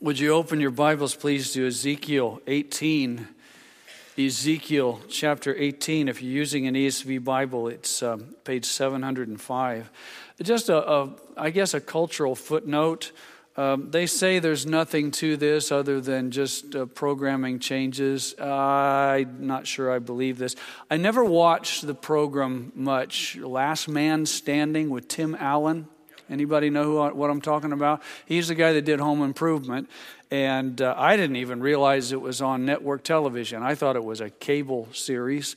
Would you open your Bibles, please, to Ezekiel 18. Ezekiel chapter 18. If you're using an ESV Bible, it's page 705. Just I guess a cultural footnote. They say there's nothing to this other than just programming changes. I'm not sure I believe this. I never watched the program much. Last Man Standing with Tim Allen. Anybody know what I'm talking about? He's the guy that did Home Improvement, and I didn't even realize it was on network television. I thought it was a cable series,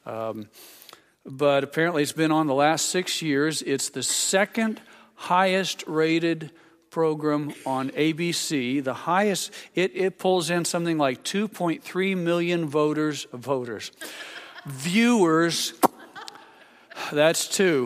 but apparently it's been on the last 6 years. It's the second highest rated program on ABC. The highest, it pulls in something like 2.3 million viewers. That's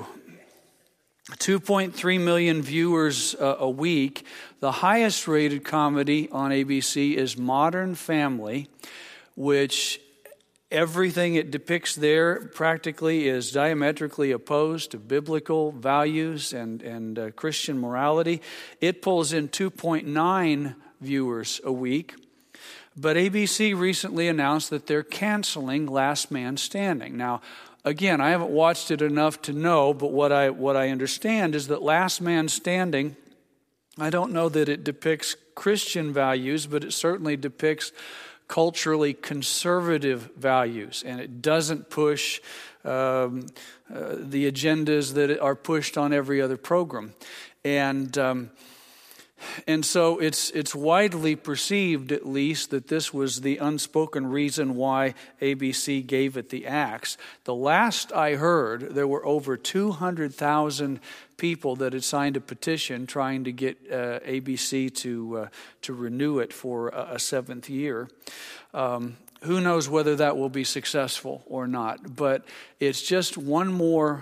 2.3 million viewers a week. The highest rated comedy on ABC is Modern Family, which everything it depicts there practically is diametrically opposed to biblical values and Christian morality. It pulls in 2.9 viewers a week. But ABC recently announced that they're canceling Last Man Standing. Now, again, I haven't watched it enough to know, but what I understand is that Last Man Standing, I don't know that it depicts Christian values, but it certainly depicts culturally conservative values, and it doesn't push the agendas that are pushed on every other program. And so it's widely perceived, at least, that this was the unspoken reason why ABC gave it the axe. The last I heard, there were over 200,000 people that had signed a petition trying to get ABC to renew it for a seventh year. Who knows whether that will be successful or not? But it's just one more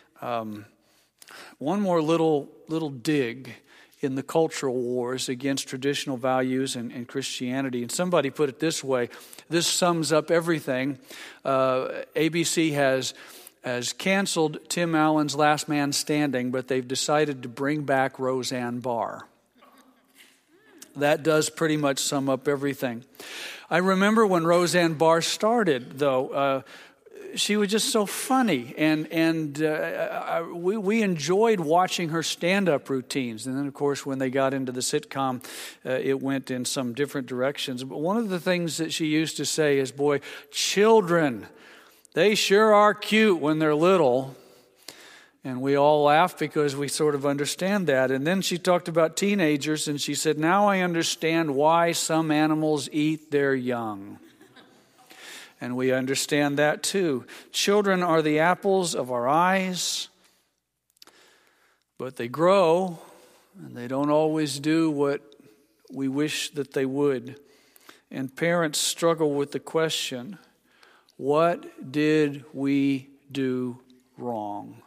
little dig in the cultural wars against traditional values and Christianity. And somebody put it this way: this sums up everything. ABC has canceled Tim Allen's Last Man Standing, but they've decided to bring back Roseanne Barr. That does pretty much sum up everything. I remember when Roseanne Barr started, though. She was just so funny, and we enjoyed watching her stand-up routines. And then, of course, when they got into the sitcom, it went in some different directions. But one of the things that she used to say is, boy, children, they sure are cute when they're little. And we all laughed because we sort of understand that. And then she talked about teenagers, and she said, now I understand why some animals eat their young. And we understand that too. Children are the apples of our eyes, but they grow, and they don't always do what we wish that they would. And parents struggle with the question, what did we do wrong?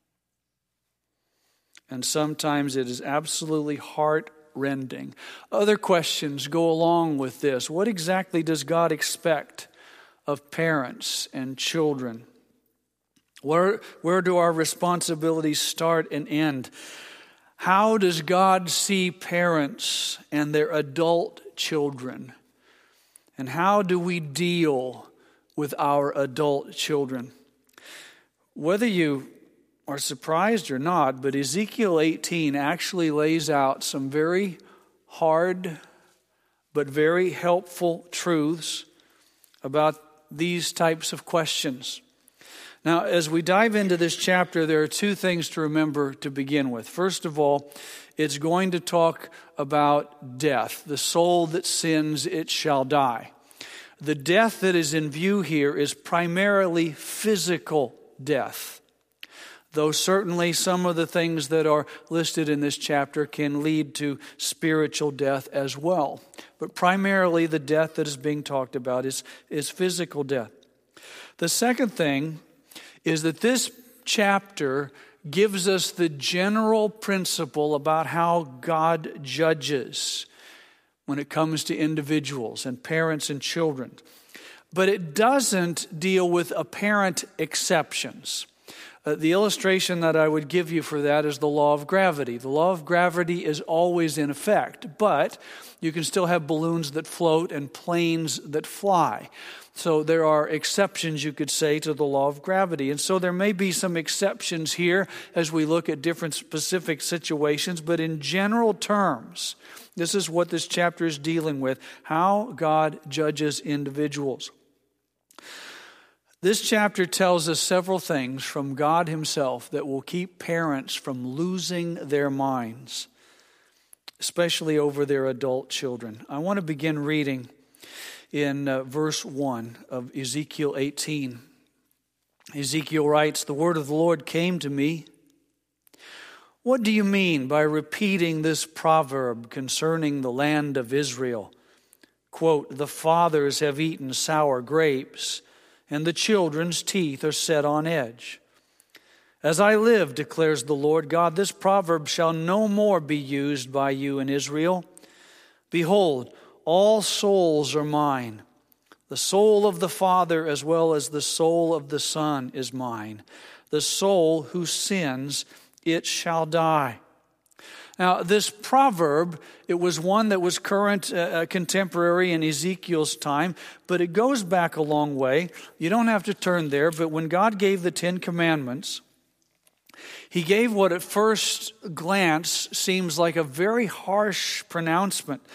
And sometimes it is absolutely heart-rending. Other questions go along with this. What exactly does God expect of parents and children? Where do our responsibilities start and end? How does God see parents and their adult children? And how do we deal with our adult children? Whether you are surprised or not, but Ezekiel 18 actually lays out some very hard but very helpful truths about these types of questions. Now, as we dive into this chapter, there are two things to remember to begin with. First of all, it's going to talk about death. The soul that sins, it shall die. The death that is in view here is primarily physical death, though certainly some of the things that are listed in this chapter can lead to spiritual death as well. But primarily the death that is being talked about is physical death. The second thing is that this chapter gives us the general principle about how God judges when it comes to individuals and parents and children. But it doesn't deal with apparent exceptions. The illustration that I would give you for that is the law of gravity. The law of gravity is always in effect, but you can still have balloons that float and planes that fly. So there are exceptions, you could say, to the law of gravity. And so there may be some exceptions here as we look at different specific situations, but in general terms, this is what this chapter is dealing with, how God judges individuals. This chapter tells us several things from God himself that will keep parents from losing their minds, especially over their adult children. I want to begin reading in verse 1 of Ezekiel 18. Ezekiel writes, "The word of the Lord came to me. What do you mean by repeating this proverb concerning the land of Israel? Quote, the fathers have eaten sour grapes, and the children's teeth are set on edge. As I live, declares the Lord God, this proverb shall no more be used by you in Israel. Behold, all souls are mine. The soul of the Father as well as the soul of the Son is mine. The soul who sins, it shall die." Now, this proverb, it was one that was current, contemporary in Ezekiel's time, but it goes back a long way. You don't have to turn there, but when God gave the Ten Commandments, he gave what at first glance seems like a very harsh pronouncement.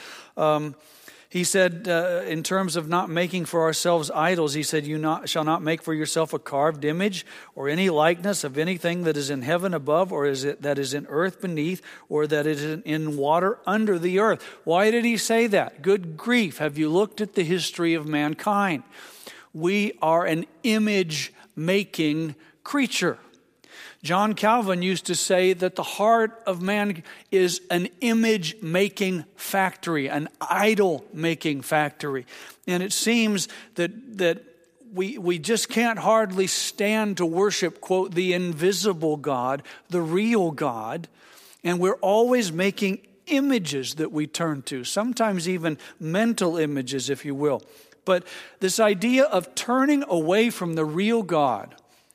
He said, in terms of not making for ourselves idols, he said, shall not make for yourself a carved image or any likeness of anything that is in heaven above or that is in earth beneath or that is in water under the earth. Why did he say that? Good grief. Have you looked at the history of mankind? We are an image-making creature. John Calvin used to say that the heart of man is an image-making factory, an idol-making factory. And it seems that we just can't hardly stand to worship, quote, the invisible God, the real God, and we're always making images that we turn to, sometimes even mental images, if you will. But this idea of turning away from the real God,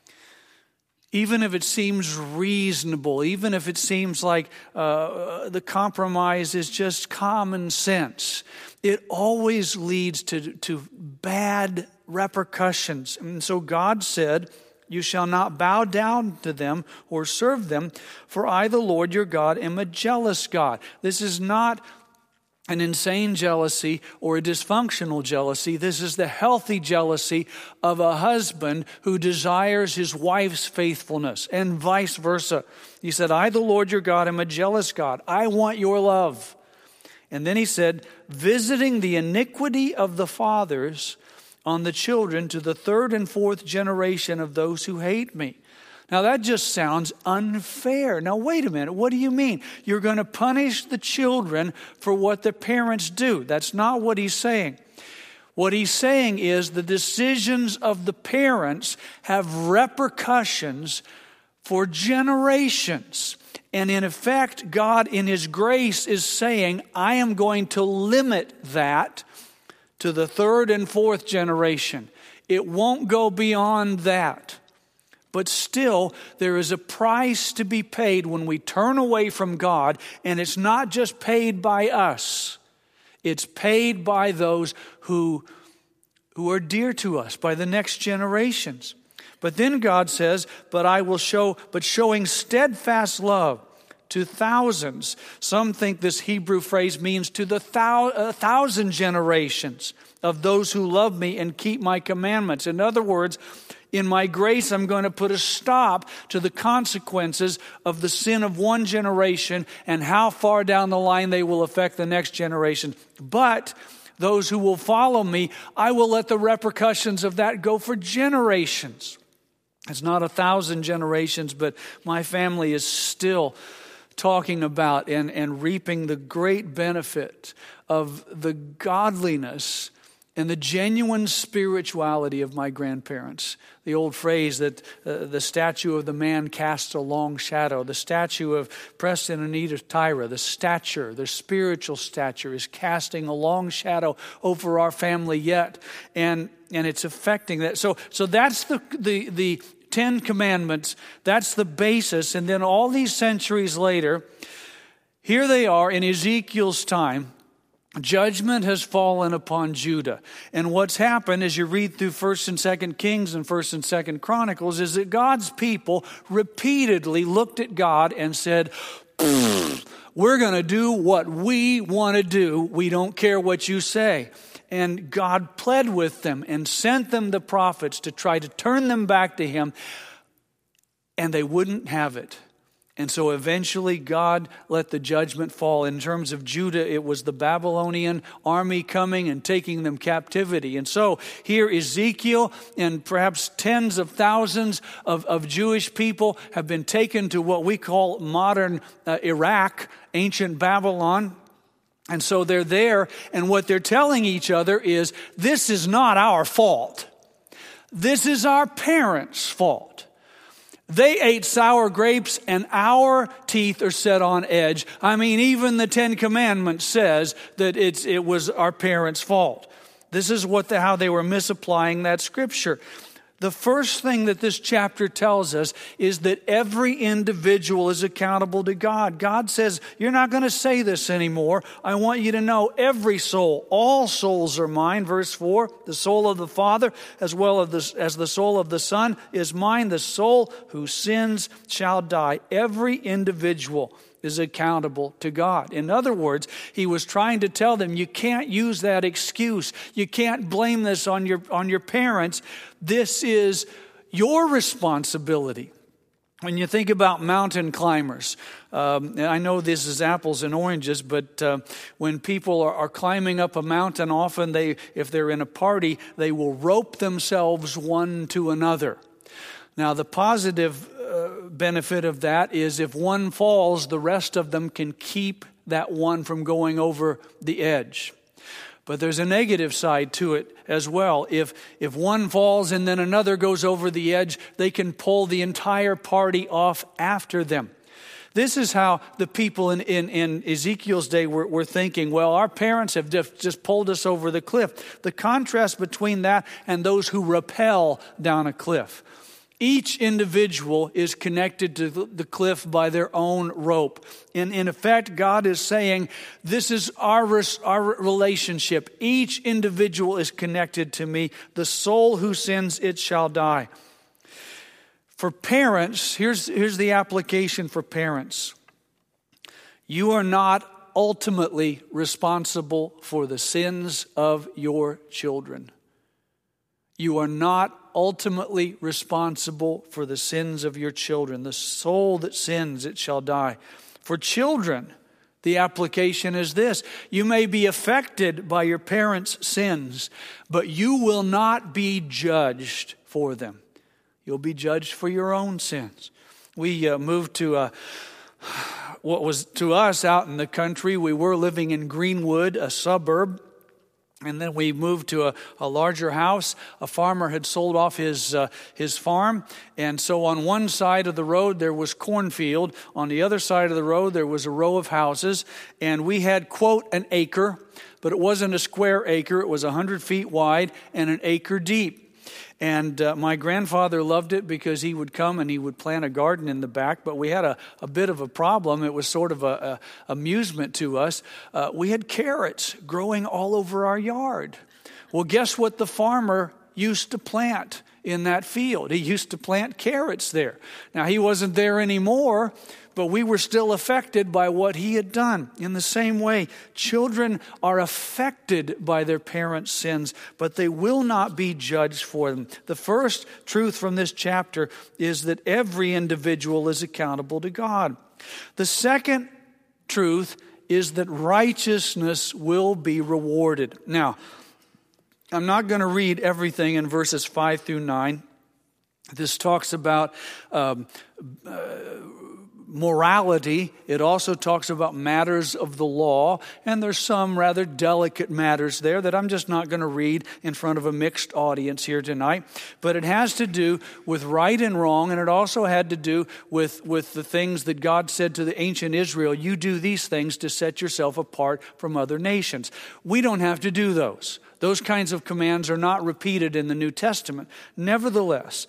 even if it seems reasonable, even if it seems like the compromise is just common sense, it always leads to bad repercussions. And so God said, "You shall not bow down to them or serve them, for I, the Lord your God, am a jealous God." This is not an insane jealousy or a dysfunctional jealousy. This is the healthy jealousy of a husband who desires his wife's faithfulness and vice versa. He said, "I, the Lord your God, am a jealous God. I want your love." And then he said, "Visiting the iniquity of the fathers on the children to the third and fourth generation of those who hate me." Now that just sounds unfair. Now wait a minute, what do you mean? You're going to punish the children for what the parents do. That's not what he's saying. What he's saying is the decisions of the parents have repercussions for generations. And in effect, God in his grace is saying, I am going to limit that to the third and fourth generation. It won't go beyond that. But still, there is a price to be paid when we turn away from God, and it's not just paid by us. It's paid by those who are dear to us, by the next generations. But then God says, showing steadfast love to thousands. Some think this Hebrew phrase means to the 1,000 generations of those who love me and keep my commandments. In other words, in my grace, I'm going to put a stop to the consequences of the sin of one generation and how far down the line they will affect the next generation. But those who will follow me, I will let the repercussions of that go for generations. It's not 1,000 generations, but my family is still talking about and reaping the great benefit of the godliness and the genuine spirituality of my grandparents. The old phrase that the statue of the man casts a long shadow. The statue of Preston and Anita Tyra, the spiritual stature is casting a long shadow over our family yet. And it's affecting that. So that's the Ten Commandments, that's the basis. And then all these centuries later, here they are in Ezekiel's time. Judgment has fallen upon Judah. And what's happened as you read through 1st and 2nd Kings and 1st and 2nd Chronicles is that God's people repeatedly looked at God and said, we're going to do what we want to do. We don't care what you say. And God pled with them and sent them the prophets to try to turn them back to Him. And they wouldn't have it. And so eventually God let the judgment fall. In terms of Judah, it was the Babylonian army coming and taking them captivity. And so here Ezekiel and perhaps tens of thousands of Jewish people have been taken to what we call modern Iraq, ancient Babylon. And so they're there, and what they're telling each other is, this is not our fault. This is our parents' fault. They ate sour grapes and our teeth are set on edge. I mean, even the Ten Commandments says that it was our parents' fault. This is how they were misapplying that scripture. The first thing that this chapter tells us is that every individual is accountable to God. God says, you're not going to say this anymore. I want you to know every soul, all souls are mine. Verse 4, the soul of the Father as well as the soul of the Son is mine. The soul who sins shall die. Every individual is accountable to God. In other words, he was trying to tell them, you can't use that excuse. You can't blame this on your parents. This is your responsibility. When you think about mountain climbers, and I know this is apples and oranges, but when people are climbing up a mountain, often if they're in a party, they will rope themselves one to another. Now, the positive benefit of that is if one falls, the rest of them can keep that one from going over the edge. But there's a negative side to it as well. If one falls and then another goes over the edge, they can pull the entire party off after them. This is how the people in Ezekiel's day were thinking, well, our parents have just pulled us over the cliff. The contrast between that and those who rappel down a cliff. Each individual is connected to the cliff by their own rope. And in effect, God is saying, this is our relationship. Each individual is connected to me. The soul who sins, it shall die. For parents, here's the application for parents. You are not ultimately responsible for the sins of your children. You are not ultimately responsible for the sins of your children. The soul that sins, it shall die. For children, the application is this. You may be affected by your parents' sins, but you will not be judged for them. You'll be judged for your own sins. We moved to what was to us out in the country. We were living in Greenwood, a suburb. And then we moved to a larger house. A farmer had sold off his farm. And so on one side of the road, there was cornfield. On the other side of the road, there was a row of houses. And we had, quote, an acre. But it wasn't a square acre. It was 100 feet wide and an acre deep. And my grandfather loved it because he would come and he would plant a garden in the back. But we had a bit of a problem. It was sort of a amusement to us. We had carrots growing all over our yard. Well, guess what the farmer used to plant in that field? He used to plant carrots there. Now, he wasn't there anymore, but we were still affected by what he had done. In the same way, children are affected by their parents' sins, but they will not be judged for them. The first truth from this chapter is that every individual is accountable to God. The second truth is that righteousness will be rewarded. Now, I'm not going to read everything in verses 5 through 9. This talks about morality. It also talks about matters of the law, and there's some rather delicate matters there that I'm just not going to read in front of a mixed audience here tonight. But it has to do with right and wrong, and it also had to do with the things that God said to the ancient Israel, you do these things to set yourself apart from other nations. We don't have to do those. Those kinds of commands are not repeated in the New Testament. Nevertheless,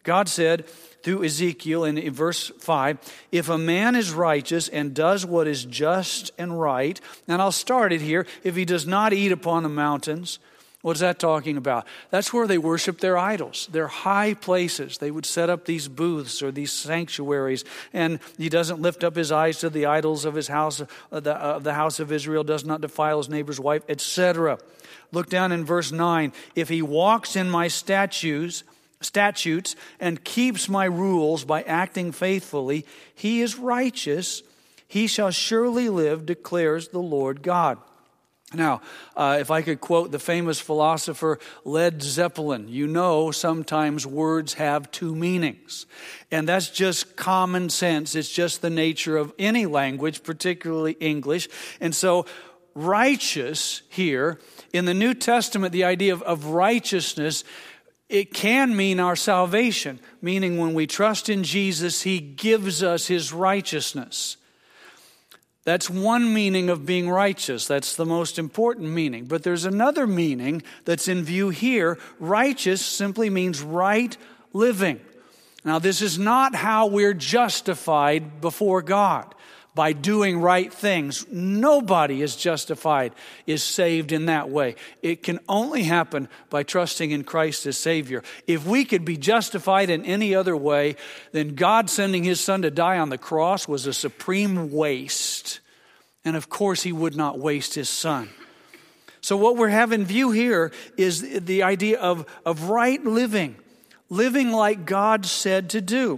God said through Ezekiel in verse 5, if a man is righteous and does what is just and right, and I'll start it here, if he does not eat upon the mountains, what's that talking about? That's where they worship their idols, their high places. They would set up these booths or these sanctuaries, and he doesn't lift up his eyes to the idols of his house, the house of Israel, does not defile his neighbor's wife, etc. Look down in verse 9. If he walks in my statutes and keeps my rules by acting faithfully, he is righteous. He shall surely live, declares the Lord God. Now, if I could quote the famous philosopher Led Zeppelin, you know sometimes words have two meanings. And that's just common sense. It's just the nature of any language, particularly English. And so righteous here, in the New Testament, the idea of righteousness, it can mean our salvation, meaning when we trust in Jesus, He gives us His righteousness. That's one meaning of being righteous. That's the most important meaning. But there's another meaning that's in view here. Righteous simply means right living. Now, this is not how we're justified before God, by doing right things. Nobody is justified, is saved in that way. It can only happen by trusting in Christ as Savior. If we could be justified in any other way, then God sending His Son to die on the cross was a supreme waste. And of course, He would not waste His Son. So what we have in view here is the idea of right living. Living like God said to do.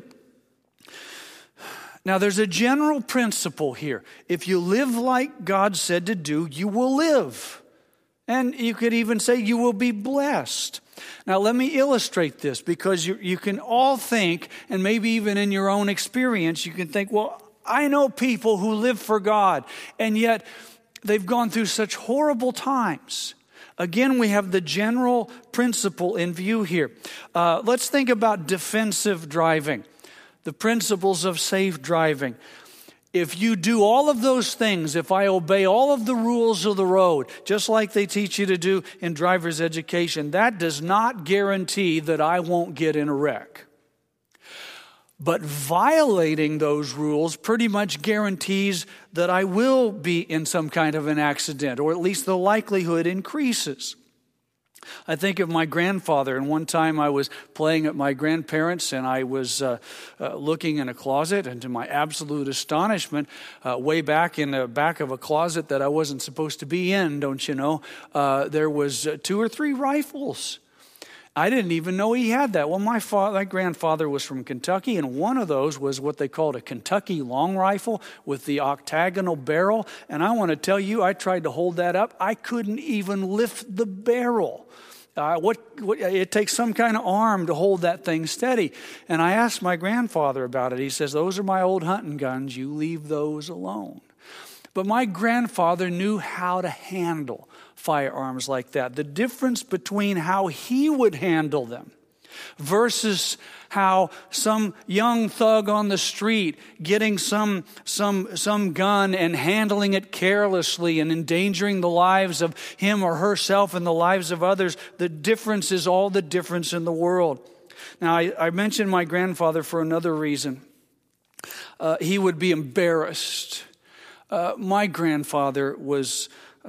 Now, there's a general principle here. If you live like God said to do, you will live. And you could even say you will be blessed. Now, let me illustrate this, because you can all think, and maybe even in your own experience, you can think, well, I know people who live for God, and yet they've gone through such horrible times. Again, we have the general principle in view here. Let's think about defensive driving. The principles of safe driving. If you do all of those things, if I obey all of the rules of the road, just like they teach you to do in driver's education, that does not guarantee that I won't get in a wreck. But violating those rules pretty much guarantees that I will be in some kind of an accident, or at least the likelihood increases. I think of my grandfather, and one time I was playing at my grandparents' and I was looking in a closet, and to my absolute astonishment, way back in the back of a closet that I wasn't supposed to be in, don't you know, there was 2 or 3 rifles. I didn't even know he had that. Well, my grandfather was from Kentucky, and one of those was what they called a Kentucky long rifle with the octagonal barrel. And I want to tell you, I tried to hold that up. I couldn't even lift the barrel. It takes some kind of arm to hold that thing steady. And I asked my grandfather about it. He says, those are my old hunting guns. You leave those alone. But my grandfather knew how to handle firearms like that. The difference between how he would handle them versus how some young thug on the street getting some gun and handling it carelessly and endangering the lives of him or herself and the lives of others, the difference is all the difference in the world. Now, I mentioned my grandfather for another reason. He would be embarrassed. My grandfather was...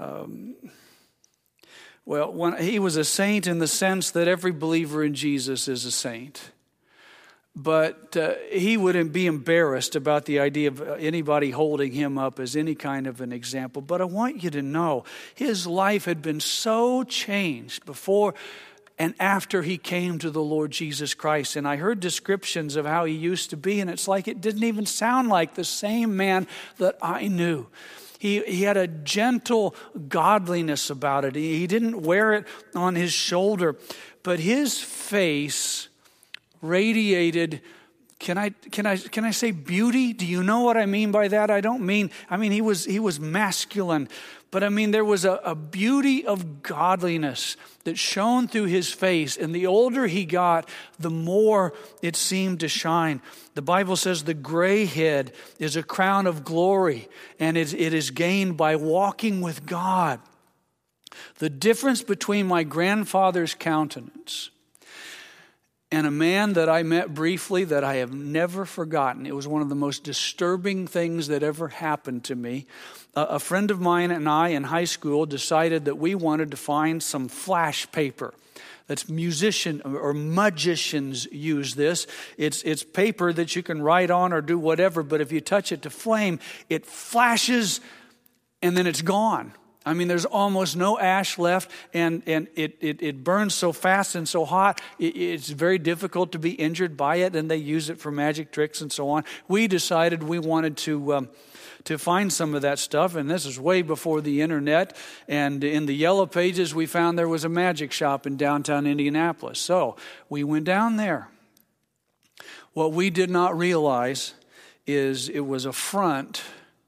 he was a saint in the sense that every believer in Jesus is a saint. But he wouldn't be embarrassed about the idea of anybody holding him up as any kind of an example. But I want you to know, his life had been so changed before and after he came to the Lord Jesus Christ. And I heard descriptions of how he used to be, and it's like it didn't even sound like the same man that I knew. He had a gentle godliness about it. He didn't wear it on his shoulder, but his face radiated. Can I say beauty? Do you know what I mean by that? I mean he was masculine, but I mean there was a beauty of godliness that shone through his face, and the older he got, the more it seemed to shine. The Bible says the gray head is a crown of glory, and it is gained by walking with God. The difference between my grandfather's countenance and a man that I met briefly that I have never forgotten. It was one of the most disturbing things that ever happened to me. A friend of mine and I in high school decided that we wanted to find some flash paper. That's musician or magicians use this. It's paper that you can write on or do whatever, but if you touch it to flame, it flashes and then it's gone. I mean, there's almost no ash left, and it burns so fast and so hot, it's very difficult to be injured by it, and they use it for magic tricks and so on. We decided we wanted to find some of that stuff, and this is way before the internet, and in the Yellow Pages we found there was a magic shop in downtown Indianapolis. So we went down there. What we did not realize is it was a front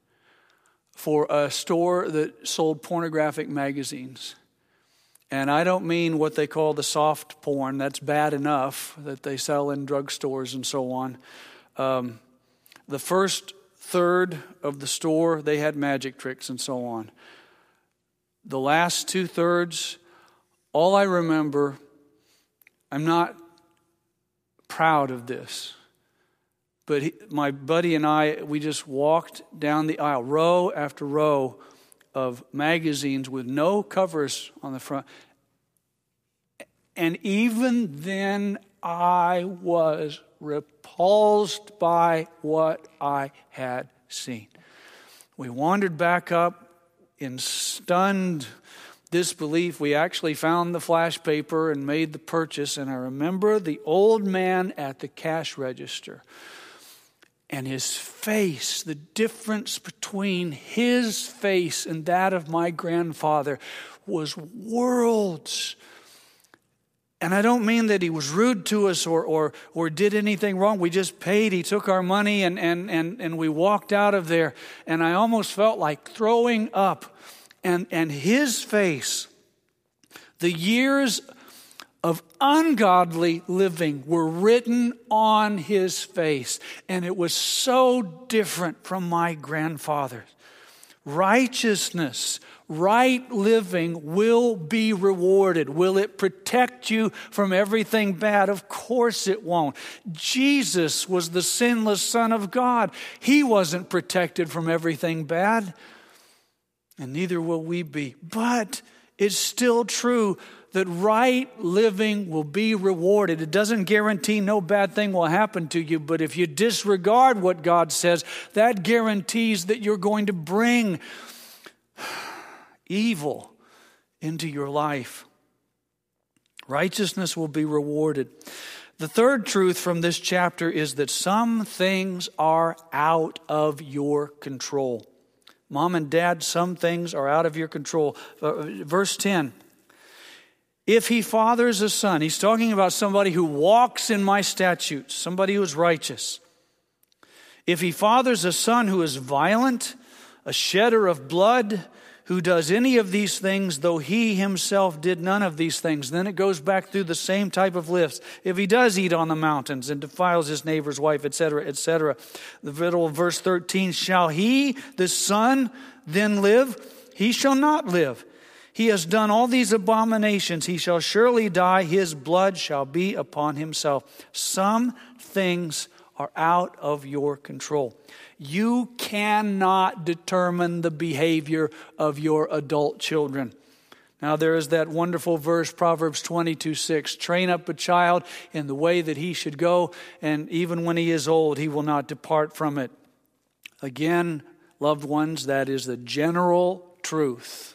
for a store that sold pornographic magazines. And I don't mean what they call the soft porn. That's bad enough that they sell in drugstores and so on. The first third of the store, they had magic tricks and so on. The last 2/3, all I remember, I'm not proud of this, but my buddy and I, we just walked down the aisle, row after row of magazines with no covers on the front. And even then, I was repulsed by what I had seen. We wandered back up in stunned disbelief. We actually found the flash paper and made the purchase. And I remember the old man at the cash register and his face, the difference between his face and that of my grandfather was worlds. And I don't mean that he was rude to us or did anything wrong. We just paid. He took our money and we walked out of there. And I almost felt like throwing up. And his face, the years of ungodly living were written on his face. And it was so different from my grandfather's. Righteousness, right living will be rewarded. Will it protect you from everything bad? Of course it won't. Jesus was the sinless Son of God. He wasn't protected from everything bad, and neither will we be. But it's still true that right living will be rewarded. It doesn't guarantee no bad thing will happen to you, but if you disregard what God says, that guarantees that you're going to bring evil into your life. Righteousness will be rewarded. The third truth from this chapter is that some things are out of your control. Mom and Dad, some things are out of your control. Verse 10. If he fathers a son, he's talking about somebody who walks in my statutes, somebody who is righteous. If he fathers a son who is violent, a shedder of blood, who does any of these things, though he himself did none of these things. Then it goes back through the same type of list. If he does eat on the mountains and defiles his neighbor's wife, etc., etc. The middle of verse 13, shall he, the son, then live? He shall not live. He has done all these abominations. He shall surely die. His blood shall be upon himself. Some things are out of your control. You cannot determine the behavior of your adult children. Now there is that wonderful verse, Proverbs 22:6. Train up a child in the way that he should go, and even when he is old, he will not depart from it. Again, loved ones, that is the general truth.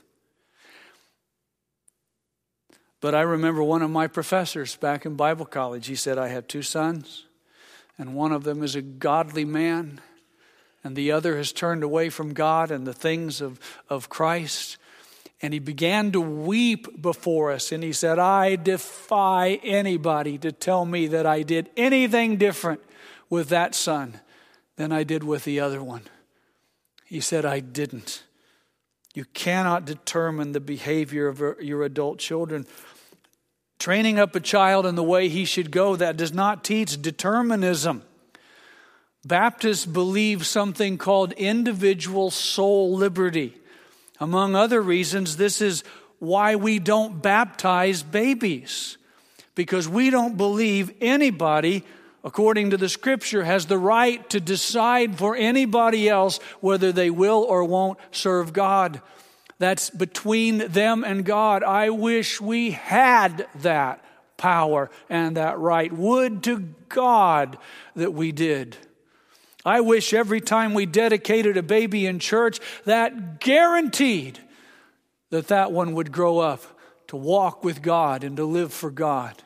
But I remember one of my professors back in Bible college, he said, I have 2 sons, and one of them is a godly man, and the other has turned away from God and the things of Christ. And he began to weep before us, and he said, I defy anybody to tell me that I did anything different with that son than I did with the other one. He said, I didn't. You cannot determine the behavior of your adult children. Training up a child in the way he should go, that does not teach determinism. Baptists believe something called individual soul liberty. Among other reasons, this is why we don't baptize babies. because we don't believe anybody, according to the Scripture, has the right to decide for anybody else whether they will or won't serve God. That's between them and God. I wish we had that power and that right. Would to God that we did. I wish every time we dedicated a baby in church, that guaranteed that one would grow up to walk with God and to live for God.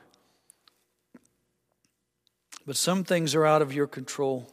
But some things are out of your control.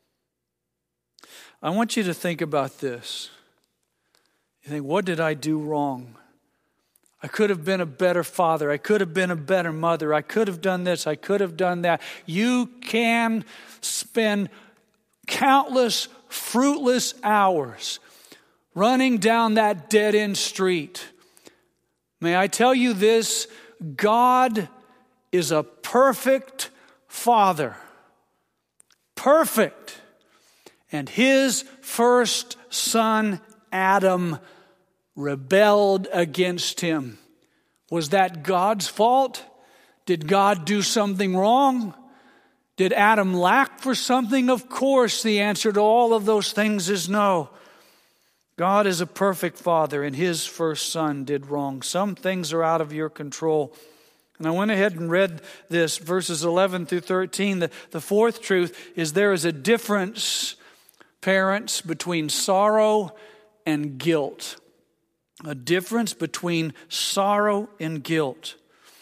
I want you to think about this. You think, what did I do wrong? I could have been a better father. I could have been a better mother. I could have done this. I could have done that. You can spend countless fruitless hours running down that dead-end street. May I tell you this? God is a perfect Father. Perfect. And His first son, Adam, rebelled against Him. Was that God's fault? Did God do something wrong? Did Adam lack for something? Of course, the answer to all of those things is no. God is a perfect Father, and His first son did wrong. Some things are out of your control. And I went ahead and read this, verses 11 through 13. The fourth truth is there is a difference, parents, between sorrow and guilt. A difference between sorrow and guilt.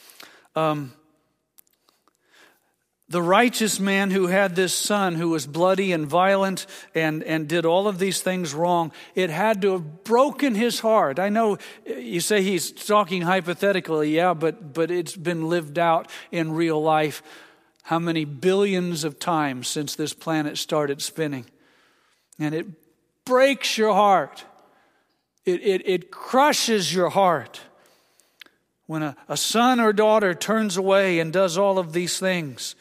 The righteous man who had this son who was bloody and violent and did all of these things wrong, it had to have broken his heart. I know you say he's talking hypothetically, yeah, but it's been lived out in real life how many billions of times since this planet started spinning. And it breaks your heart. It crushes your heart when a son or daughter turns away and does all of these things.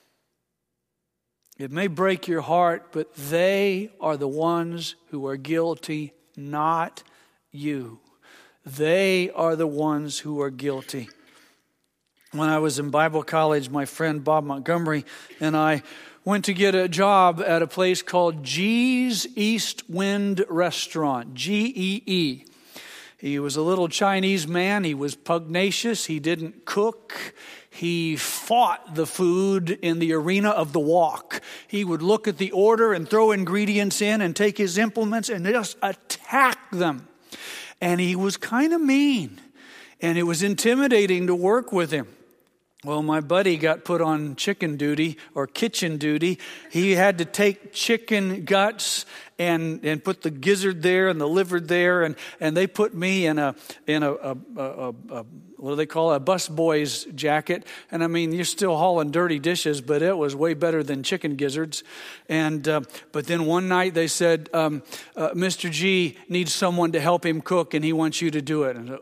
It may break your heart, but they are the ones who are guilty, not you. They are the ones who are guilty. When I was in Bible college, my friend Bob Montgomery and I went to get a job at a place called Gee's East Wind Restaurant, G-E-E. He was a little Chinese man. He was pugnacious. He didn't cook. He fought the food in the arena of the wok. He would look at the order and throw ingredients in and take his implements and just attack them. And he was kind of mean. And it was intimidating to work with him. Well, my buddy got put on chicken duty or kitchen duty. He had to take chicken guts and put the gizzard there and the liver there, and they put me in a what do they call it, a busboy's jacket. And I mean, you're still hauling dirty dishes, but it was way better than chicken gizzards. And but then one night they said, Mr. G needs someone to help him cook, and he wants you to do it. And I said,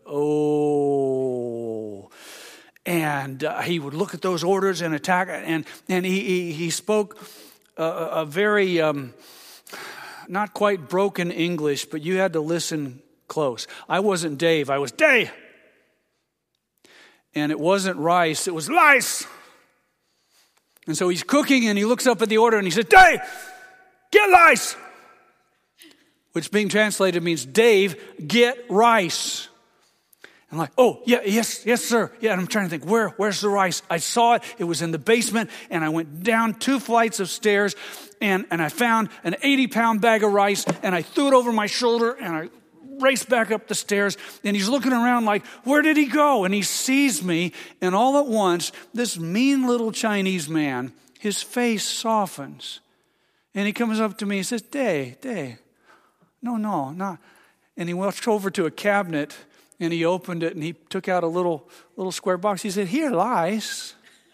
oh. And he would look at those orders and attack, and he spoke a very not quite broken English, but you had to listen close. I wasn't Dave, I was Dave. And it wasn't rice, it was lice. And so he's cooking and he looks up at the order and he says, Dave, get lice. Which being translated means, Dave, get rice. I'm like, oh, yeah, yes, sir. Yeah, and I'm trying to think, where's the rice? I saw it. It was in the basement, and I went down 2 flights of stairs, and I found an 80-pound bag of rice, and I threw it over my shoulder, and I raced back up the stairs, and he's looking around like, where did he go? And he sees me, and all at once, this mean little Chinese man, his face softens, and he comes up to me and says, Dave, no, not. And he walked over to a cabinet, and he opened it and he took out a little square box. He said, here lies.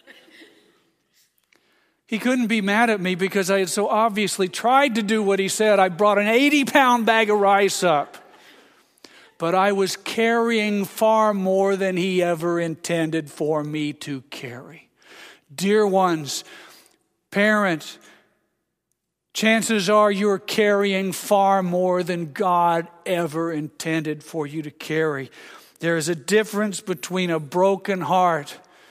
He couldn't be mad at me because I had so obviously tried to do what he said. I brought an 80-pound bag of rice up. But I was carrying far more than he ever intended for me to carry. Dear ones, parents, chances are you're carrying far more than God ever intended for you to carry. There is a difference between a broken heart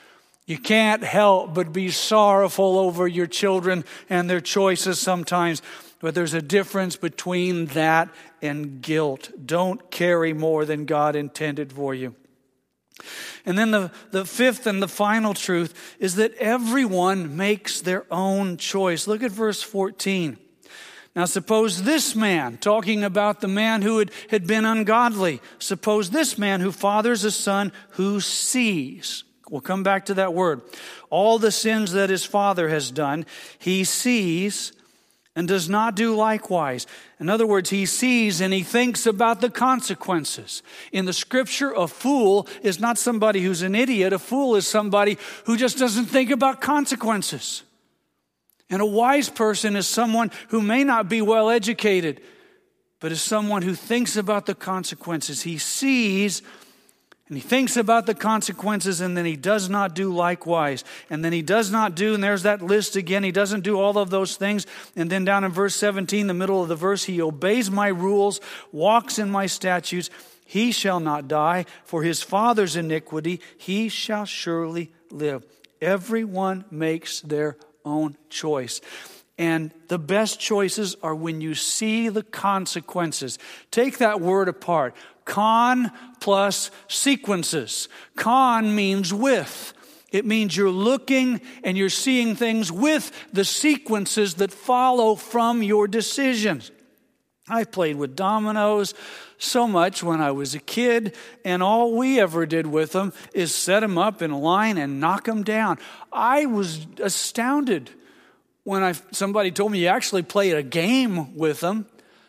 You can't help but be sorrowful over your children and their choices sometimes. But there's a difference between that and guilt. Don't carry more than God intended for you. And then the fifth and the final truth is that everyone makes their own choice. Look at verse 14. Now suppose this man, talking about the man who had been ungodly, suppose this man who fathers a son who sees. We'll come back to that word. All the sins that his father has done, he sees and does not do likewise. In other words, he sees and he thinks about the consequences. In the scripture, a fool is not somebody who's an idiot. A fool is somebody who just doesn't think about consequences. And a wise person is someone who may not be well educated, but is someone who thinks about the consequences. He sees and he thinks about the consequences, and then he does not do likewise. And then he does not do, and there's that list again. He doesn't do all of those things. And then down in verse 17, the middle of the verse, he obeys my rules, walks in my statutes. He shall not die. For his father's iniquity, he shall surely live. Everyone makes their own choice. And the best choices are when you see the consequences. Take that word apart. Con plus sequences. Con means with. It means you're looking and you're seeing things with the sequences that follow from your decisions. I played with dominoes so much when I was a kid, and all we ever did with them is set them up in a line and knock them down. I was astounded when somebody told me you actually played a game with them.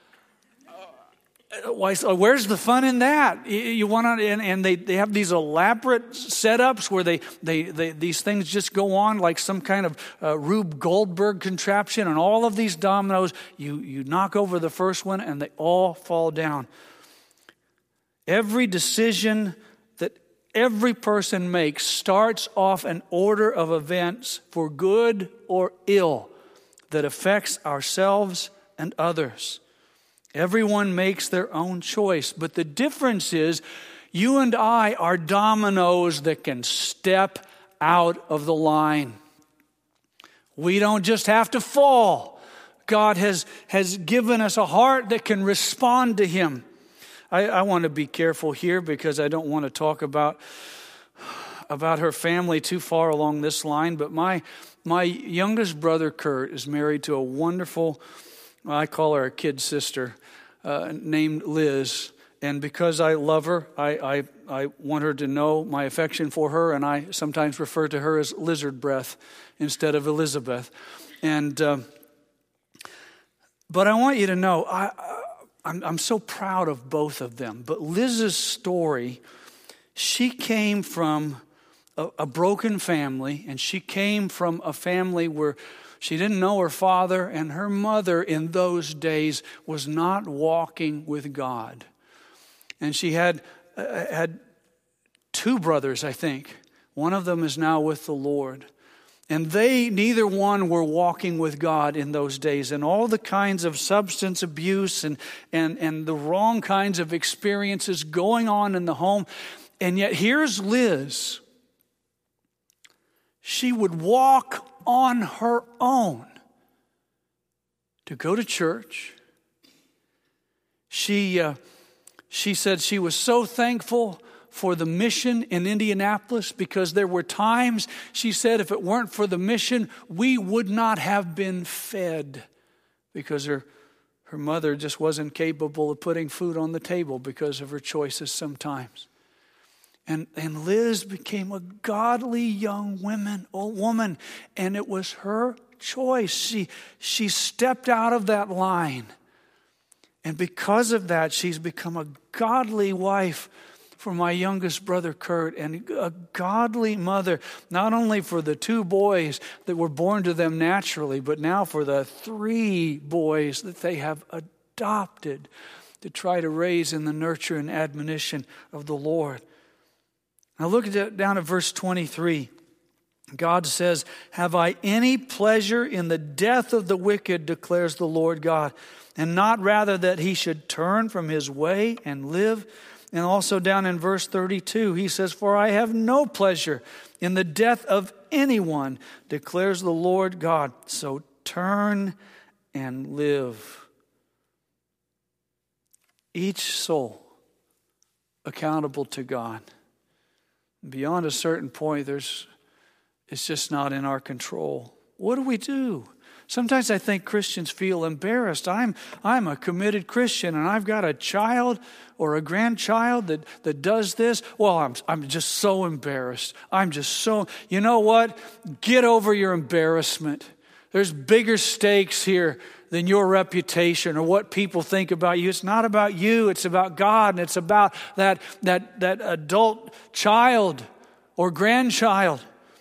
Where's the fun in that? You want to, and they have these elaborate setups where these things just go on like some kind of Rube Goldberg contraption, and all of these dominoes, you knock over the first one and they all fall down. Every decision that every person makes starts off an order of events for good or ill that affects ourselves and others. Everyone makes their own choice, but the difference is you and I are dominoes that can step out of the line. We don't just have to fall. God has given us a heart that can respond to Him. I want to be careful here because I don't want to talk about her family too far along this line, but my youngest brother, Kurt, is married to a wonderful, I call her a kid sister, named Liz. And because I love her, I want her to know my affection for her, and I sometimes refer to her as Lizard Breath instead of Elizabeth. And but I want you to know, I'm so proud of both of them. But Liz's story, she came from a broken family, and she came from a family where she didn't know her father, and her mother in those days was not walking with God. And she had two brothers, I think. One of them is now with the Lord. And neither one were walking with God in those days. And all the kinds of substance abuse and the wrong kinds of experiences going on in the home. And yet here's Liz. She would walk on her own to go to church. She said she was so thankful for the mission in Indianapolis because there were times, she said, if it weren't for the mission, we would not have been fed because her mother just wasn't capable of putting food on the table because of her choices sometimes. And Liz became a godly young woman, and it was her choice. She stepped out of that line. And because of that, she's become a godly wife for my youngest brother, Kurt, and a godly mother, not only for the two boys that were born to them naturally, but now for the 3 boys that they have adopted to try to raise in the nurture and admonition of the Lord. Now look down at verse 23. God says, "Have I any pleasure in the death of the wicked, declares the Lord God, and not rather that he should turn from his way and live? And also down in verse 32, he says, "For I have no pleasure in the death of anyone, declares the Lord God. So turn and live." Each soul accountable to God. Beyond a certain point, it's just not in our control. What do we do? Sometimes I think Christians feel embarrassed. I'm a committed Christian and I've got a child or a grandchild that does this. Well, I'm just so embarrassed. You know what? Get over your embarrassment. There's bigger stakes here than your reputation or what people think about you. It's not about you. It's about God, and it's about that adult child or grandchild.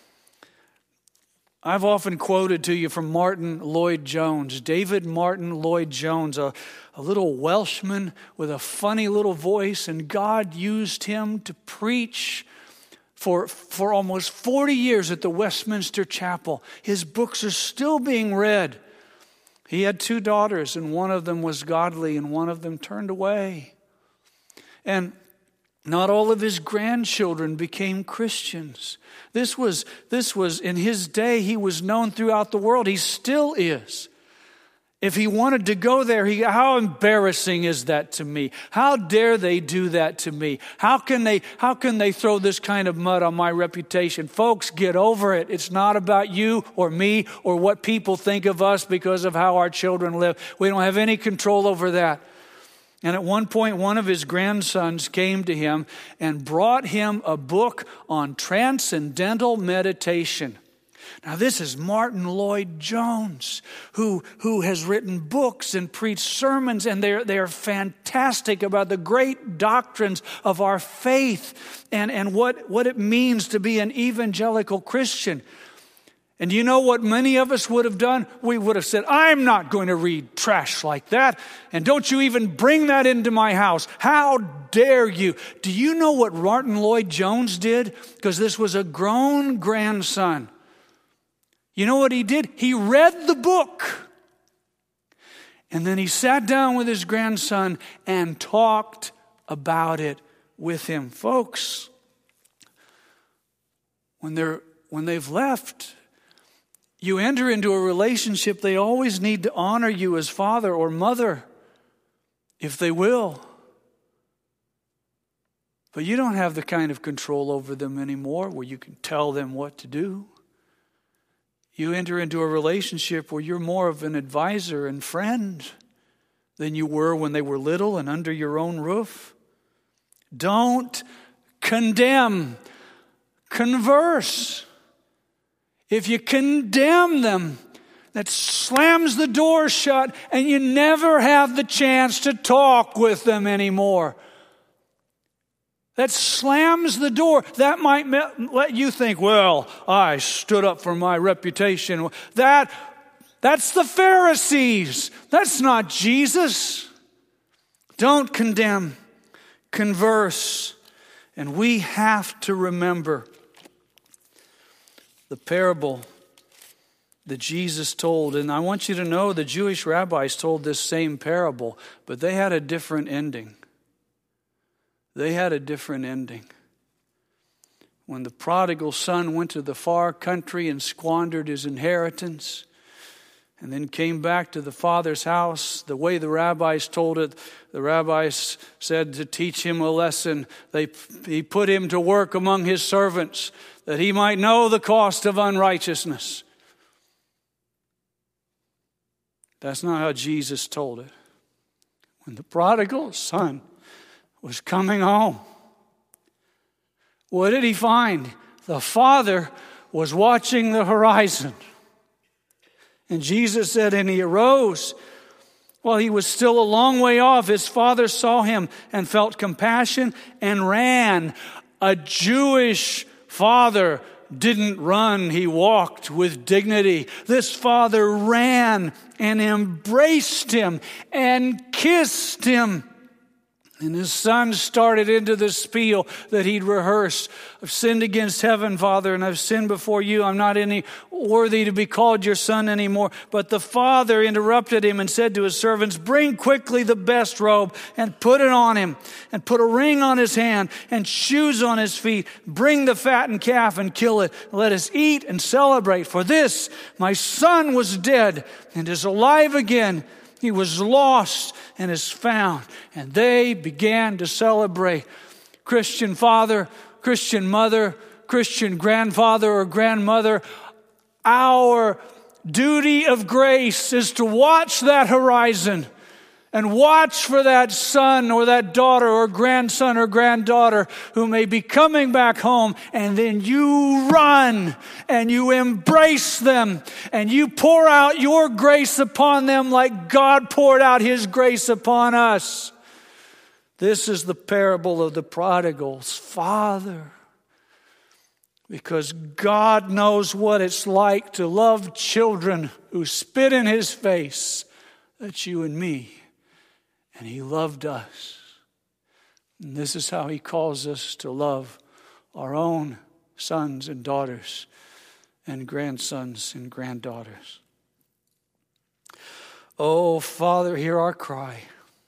I've often quoted to you from Martin Lloyd-Jones, David Martin Lloyd-Jones, a little Welshman with a funny little voice, and God used him to preach for almost 40 years at the Westminster Chapel. His books are still being read. He had 2 daughters, and one of them was godly, and one of them turned away. And not all of his grandchildren became Christians. This was in his day, he was known throughout the world. He still is. If he wanted to go there, how embarrassing is that to me? How dare they do that to me? How can they throw this kind of mud on my reputation? Folks, get over it. It's not about you or me or what people think of us because of how our children live. We don't have any control over that. And at one point, one of his grandsons came to him and brought him a book on transcendental meditation. Now, this is Martin Lloyd-Jones, who has written books and preached sermons, and they are fantastic about the great doctrines of our faith and what it means to be an evangelical Christian. And you know what many of us would have done? We would have said, I'm not going to read trash like that. And don't you even bring that into my house. How dare you? Do you know what Martin Lloyd-Jones did? Because this was a grown grandson. You know what he did? He read the book. And then he sat down with his grandson and talked about it with him. Folks, when they've left, you enter into a relationship, they always need to honor you as father or mother, if they will. But you don't have the kind of control over them anymore where you can tell them what to do. You enter into a relationship where you're more of an advisor and friend than you were when they were little and under your own roof. Don't condemn. Converse. If you condemn them, that slams the door shut and you never have the chance to talk with them anymore. That slams the door. That might let you think, well, I stood up for my reputation. That's the Pharisees. That's not Jesus. Don't condemn. Converse. And we have to remember the parable that Jesus told. And I want you to know the Jewish rabbis told this same parable, but they had a different ending. They had a different ending. When the prodigal son went to the far country and squandered his inheritance, and then came back to the father's house, the way the rabbis told it, the rabbis said to teach him a lesson. He put him to work among his servants that he might know the cost of unrighteousness. That's not how Jesus told it. When the prodigal son was coming home, what did he find? The father was watching the horizon. And Jesus said, and he arose. While he was still a long way off, his father saw him and felt compassion and ran. A Jewish father didn't run, he walked with dignity. This father ran and embraced him and kissed him. And his son started into the spiel that he'd rehearsed. I've sinned against heaven, Father, and I've sinned before you. I'm not any worthy to be called your son anymore. But the father interrupted him and said to his servants, bring quickly the best robe and put it on him, and put a ring on his hand and shoes on his feet. Bring the fattened calf and kill it. Let us eat and celebrate. For this, my son was dead and is alive again. He was lost and is found. And they began to celebrate. Christian father, Christian mother, Christian grandfather or grandmother, our duty of grace is to watch that horizon and watch for that son or that daughter or grandson or granddaughter who may be coming back home, and then you run and you embrace them and you pour out your grace upon them like God poured out his grace upon us. This is the parable of the prodigal's father, because God knows what it's like to love children who spit in his face. That's you and me. And he loved us. And this is how he calls us to love our own sons and daughters and grandsons and granddaughters. Oh, Father, hear our cry.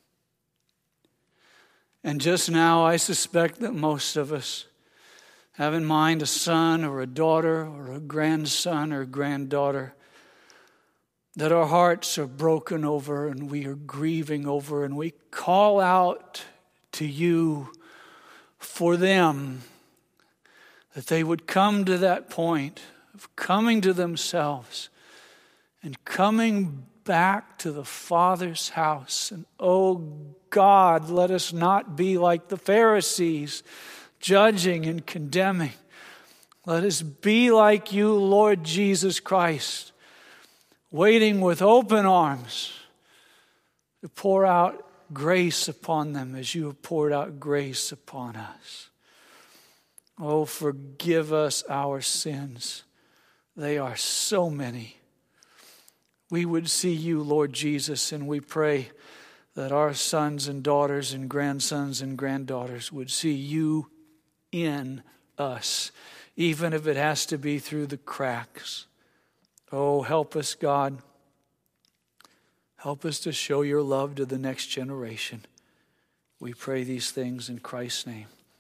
And just now, I suspect that most of us have in mind a son or a daughter or a grandson or granddaughter that our hearts are broken over and we are grieving over, and we call out to you for them, that they would come to that point of coming to themselves and coming back to the Father's house. And oh God, let us not be like the Pharisees, judging and condemning. Let us be like you, Lord Jesus Christ, waiting with open arms to pour out grace upon them as you have poured out grace upon us. Oh, forgive us our sins. They are so many. We would see you, Lord Jesus, and we pray that our sons and daughters and grandsons and granddaughters would see you in us, even if it has to be through the cracks. Oh, help us, God. Help us to show your love to the next generation. We pray these things in Christ's name.